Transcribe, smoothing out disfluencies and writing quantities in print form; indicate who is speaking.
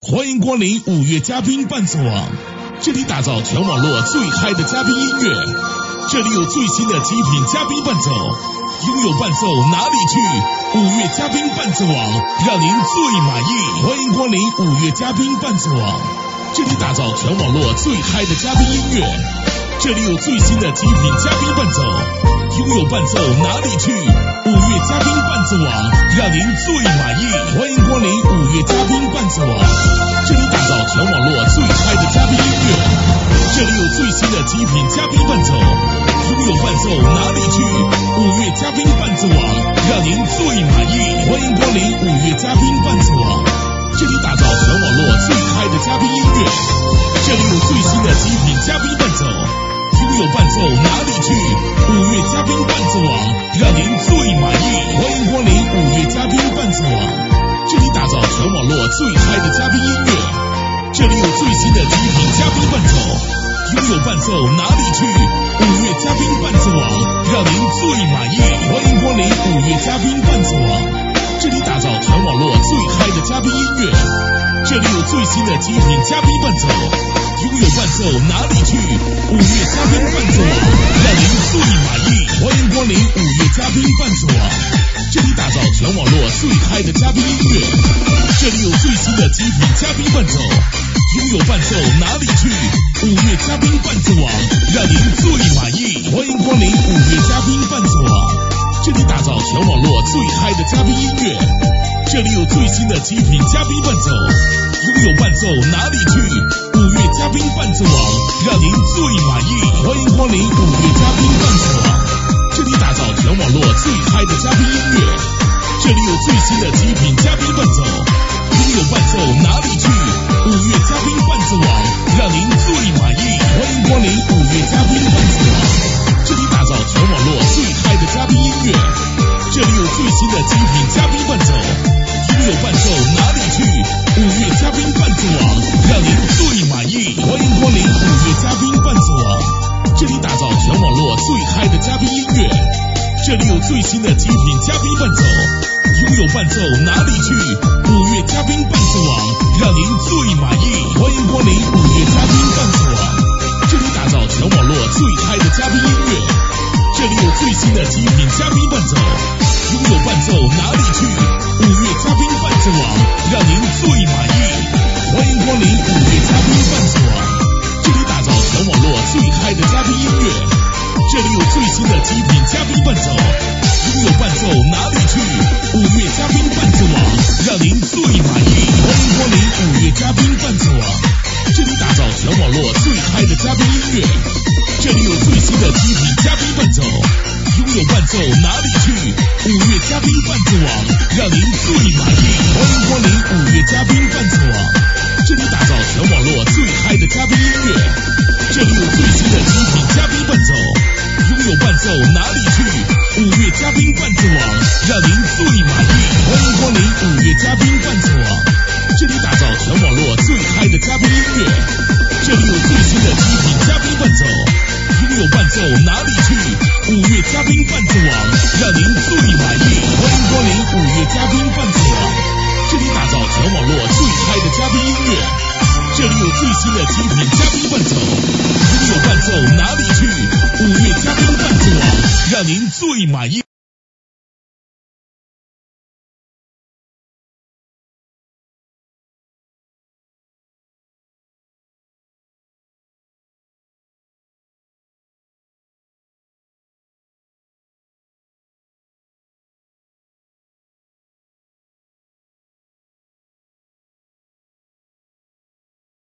Speaker 1: 欢迎光临5月嘉宾伴奏网，这里打造全网络最嗨的嘉宾音乐，这里有最新的极品嘉宾伴奏，拥有伴奏哪里去？5月嘉宾伴奏网让您最满意。欢迎光临5月嘉宾伴奏网，这里打造全网络最嗨的嘉宾音乐，这里有最新的极品嘉宾伴奏，拥有伴奏哪里去？5月嘉宾伴奏网让您最满意。欢迎光临5月嘉宾伴奏网，这里打造全网络最嗨的嘉宾音乐，这里有最新的极品嘉宾伴奏，拥有伴奏哪里去？5月嘉宾伴奏网让您最满意。欢迎光临5月嘉宾伴奏网，这里打造全网络最嗨的嘉宾音乐，这里有最新的极品嘉宾伴奏，拥有伴奏哪里去？5月嘉宾伴奏网让您最满意。欢迎光临5月嘉宾伴奏网，这里打造全网络最嗨的嘉宾音乐，这里有最新的极品嘉宾伴奏，拥有伴奏哪里去？5月嘉宾伴奏网让您最满意。欢迎光临5月嘉宾伴奏网，这里打造全网络最嗨的嘉宾音乐，这里有最新的极品嘉宾伴奏，拥有伴奏哪里去？5月嘉宾伴奏网让您最满意。欢迎光临5月嘉宾伴奏网，这里打造全网络最嗨的嘉宾音乐，这里有最新的极品嘉宾伴奏，拥有伴奏哪里去？5月嘉宾伴奏网让您最满意。欢迎光临5月嘉宾伴奏网，这里打造全网络最嗨的嘉宾音乐，这里有最新的极品嘉宾伴奏，拥有伴奏哪里去？5月嘉宾伴奏网让您最满意。欢迎光临5月嘉宾伴奏网，这里打造全网络最嗨的嘉宾音乐，这里有最新的极品嘉宾伴奏，拥有伴奏哪里去？5月嘉宾伴奏网让您最满意。欢迎光临5月嘉宾伴奏网，这里打造全网络最嗨的嘉宾音乐，这里有最新的极品嘉宾伴奏，拥有伴奏哪里去？5月嘉宾伴奏网让您最满意。欢迎光临5月嘉宾伴奏网，这里打造全网络最嗨的嘉宾音乐，这里有最新的极品嘉宾伴奏，拥有伴奏哪里去？5月嘉宾伴奏网让您最满意。欢迎光临5月嘉宾伴奏网，这里打造全网络最嗨的嘉宾音乐，这里有最新的极品嘉宾伴奏，拥有伴奏哪里去？5月嘉宾伴奏网让您最满意。欢迎光临5月嘉宾伴奏网，这里打造全网络最嗨的嘉宾音乐，这里有最新的极品嘉宾伴奏，拥有伴奏哪里去？5月嘉宾伴奏网让您最满意。欢迎光临5月嘉宾伴奏网，这里打造全网络最嗨的嘉宾音乐，这里有最新的极品嘉宾伴奏，拥有伴奏哪里去？5月嘉宾伴奏网让您最满意。欢迎光临5月嘉宾伴奏网，这里打造全网络最嗨的嘉宾音乐，这里有最新的极品嘉宾伴奏，拥有伴奏哪里去？5月嘉宾伴奏网让您最满意。欢迎光临5月嘉宾伴奏网，这里打造全网络最嗨的嘉宾音乐，这里有最新的极品嘉宾伴奏，拥有伴奏哪里去？5月嘉宾伴奏网让您最满意。欢迎光临5月嘉宾伴奏网，这里打造全网络最嗨的嘉宾音乐，这里有最新的极品嘉宾伴奏，拥有伴奏哪里去？5月嘉宾伴奏网让您最满意。